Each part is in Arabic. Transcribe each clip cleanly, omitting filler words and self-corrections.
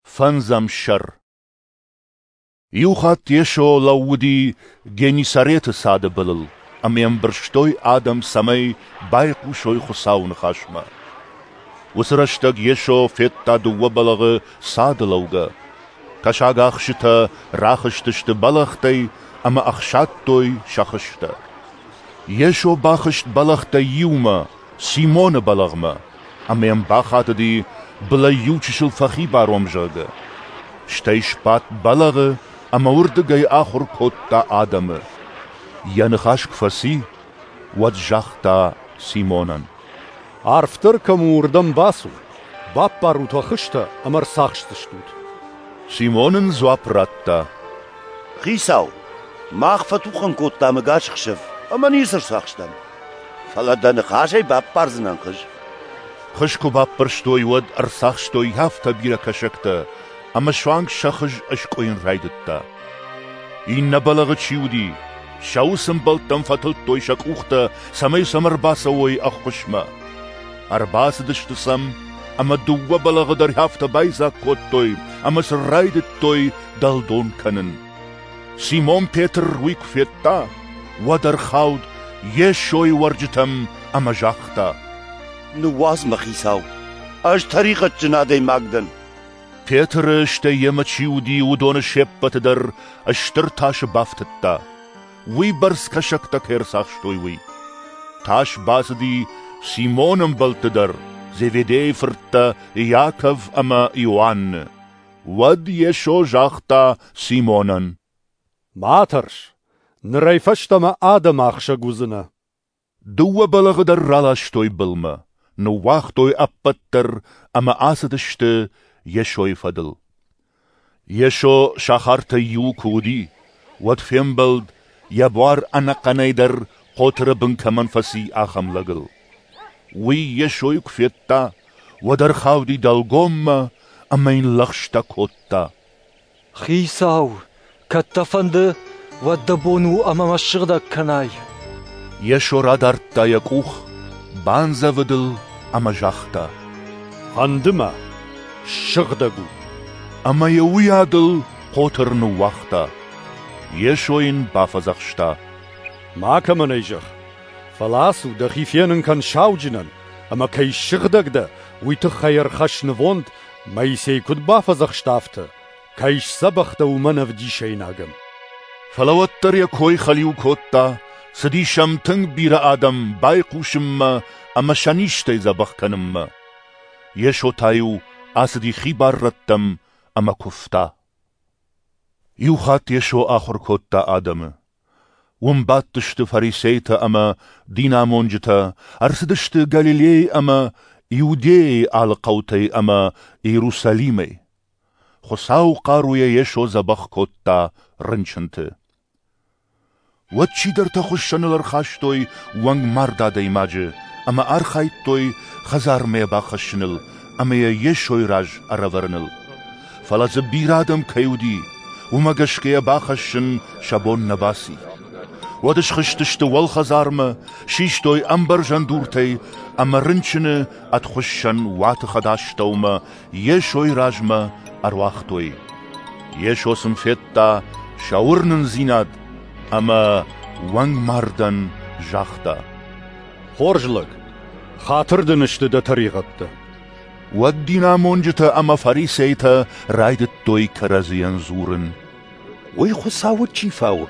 فنزم شر يوخات يشو لودي جيني ساريت سادة بلل أميم برشتوي آدم سمي بايقو شوي خساون خاشما وسرشتاق يشو فيتا دو بلغ سادة لوغا كشاق أخشتا راخشتشت بلغتي أما أخشاتوي شخشتا يشو باخشت بلغتا يوما سيمون بلغما أميم باخات دي بلا يوچش الفخي باروم جاغا شتايش بات بلغ أما وردقاي آخر كوتا آدم ينخاشك فسي وجاختا سيمونان عرفتر كم وردم باسو باب باروتا خشتا أمر ساخشتشتوت سيمونن زوابراتا خيساو ما خفتوخن كوتا مغاش خشف أما نيسر ساخشتم فلا دان خاشي باب بارزنان خش خشكو باب برشتوي ود أرساخشتوي هافتا بيرا كشكتا أما شوانك شخج أشكوين رايدتا إن بلغ تشيودي شاو سنبلتم فتلتوي شكوختا سمي سمر باسوي أخشما أرباس دشتسم أما دو بلغ در هافتا بايزا كوتوي أما سرايدتوي دالدون كنن سيمون بيتر ويك فيتا ودر خاود يشوي ورجتم أما جاختا نواز مخيساو أش طريقة جنادي ماغدن بيتر اشتى يمتشيودي ودون شبت در اشتر تاش بافتتا وي برس كشكتا كير ساخشتوي وي تاش باسدي سيمونم بلت در زيفيدي فرتا ياكف أما يوان ود يشو جاختا سيمونن ماترش نريفشتما آدم أخشا گوزنا دو بلغ در رالاشتوي بلما نواختوي أبتر أما آسدشت يشوي فدل يشو شاخرت يو كودي ود فيمبلد يبوار أنا قنيدر قطر بنكمن فسي آخم لغل وي يشوي كفيتا ودر خاودي دلغوم أمين لخشتا كوتا خيساو كتفند ودبونو أما مشغدك كناي يشو رادارتا يكوخ بانزا ودل أما جاختا خندما شغدقو أما يويادل قطر نواختا يشوين بافزخشتا ما كمان ايجخ فلاسو دخيفينن كان شاوجنن أما كي شغدق ده ويتخير خش نفوند ما يسيكد بافزخشتافته كيش سبخته ومنف دي شيناغم فلوتر يكوي خليو كوتا سدي شمتنگ بير آدم بايقوشم أما شانيشتي زبخ كنم يشو تايو آسدي خيبار رتم أما كفتا يوخات يشو آخر كوتا آدم ومباتشت فريسيتا أما دينا مونجتا أرسدشت غاليلي أما يودي على قوتي أما يروساليمي خساو قاروية يشو زبخ كوتا رنشنت وچی در تخشن لرخاشتوي وانگ مردا ديماجه اما ارخايتوي خزار مي باخشنل اما يشوي راج ارورنل فلاز بيرادم كيودي وما گشكي باخشن شابون نباسي ودش خشتشت والخزارم شيشتوي امبر جندورتي اما رنشن اتخشن وات خداشتوما يشوي راجما ارواختوي يشو سنفيتا شاورنن زيناد أما وانگ مردن جاختا خورجلق خاطر دنشت ده طريقت ودينا مونجتا أما فريسيتا رايدت توي كرازيان زورن وي خساوة چيفاوة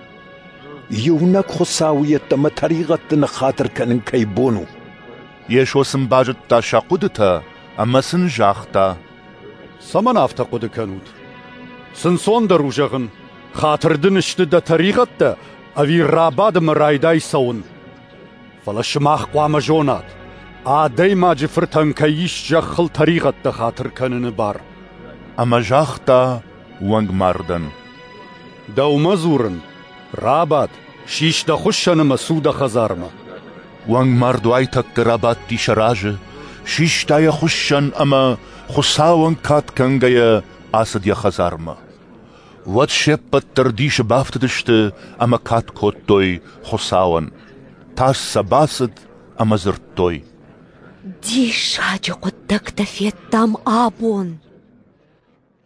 يونك خساوية تما طريقت نخاطر كنن كيبونو يشو سنباجتا شاقودتا أما سن جاختا سمن آفتا قد كنود سنسون در روجغن خاطر دنشت ده طريقت ده اوي راباد مرايداي سون فلشماخ قوام جونات آدي ما جفرتن كيش جخل طريقت ده خاطر كنن بار أما جاختا وانگ مردن دو مزورن راباد شيش ده خشن مسود خزارما وانگ مردو ايتك راباد دي شراجه شيش دا يخشن أما خساون كات كنگيا آسد يا خزارما ود شبت ترديش بافتدشت أما كات كوتوي خساون تاس سباسد أما زرتوي دي شاجو قدك تفيت تام آبون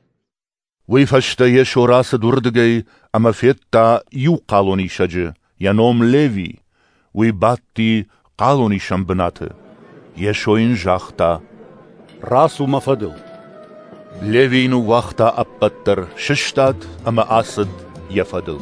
ويفشت يشو راس دوردگي اما فيتا يو قالوني شجه ينوم ليفي ويباتي قالوني شمبناته يشو انجاختا راسو مفضل ليفي نو وقتا أبتر ششتات أما أسد يفضل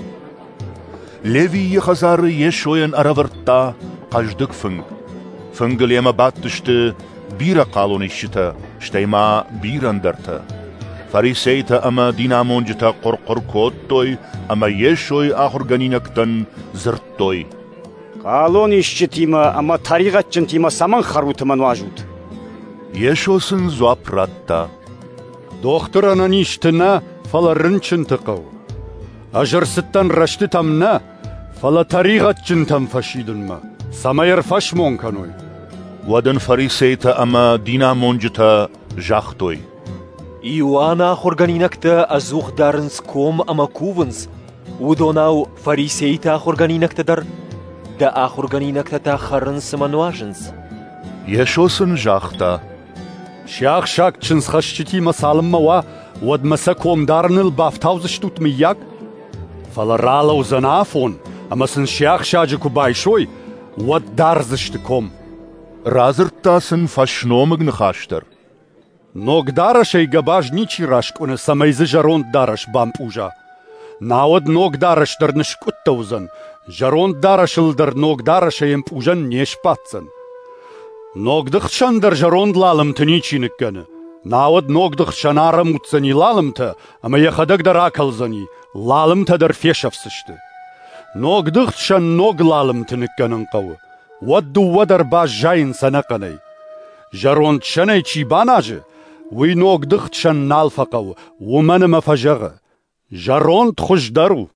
ليفي يخزار يشوين أرابرتا قجدك فنگل يما باتشت بيرا قالوني شتا شتيما بيران درتا فريسيتا أما دينامونجتا قرقر كوتوي أما يشوي آخر غنينكتن زرتوي قالوني شتيما أما طريقة جنتيما سامان خروت من واجود يشوسن زواب راتتا دختر أنا نيشتنا فلا رنشن تقو أجر ستن رشتتمنا فلا طريقة جنتم فشيدن ما سماير فشمون كانوي ودن فريسيتا أما دينامونجتا جاختوي Иоанна хорганинакта азух дарнс ком ама кувенс. Удонау фарисейта хорганинакта дар да хорганинакта та харнс мануаженс. يشوسن جاختا شاخ شاك چنس خشتي مسالم موا ود مسكوم دارنل بافتاوز شتوت مياك فلا رالو زنافون اما سن شاخ شاجكو بايشوي ود دارزشتكم رازرتاسن فشنومگ نخاشتر نوگ دارش ای گباج نیچی راشکونه سمیز جروند دارش بامپوجا ناود نوگ دارش در نشکوت توزن جروند دارشل در نوگ دارش ایم پوجن نیش پاتسن نوگ دخشن در جروند لالم تنیچی نکنه ناود نوگ دخشن آرموتسنی لالم تا اما یخدک در آکل زنی لالم تا در فیشف سشته نوگ دخشن نوگ لالم تنکنن قوه ودو ودر باج جاین سنقنی جروند شنی چی باناجه وی نوگ دخشن نالفقو ومن مفجغه جروند خوش درو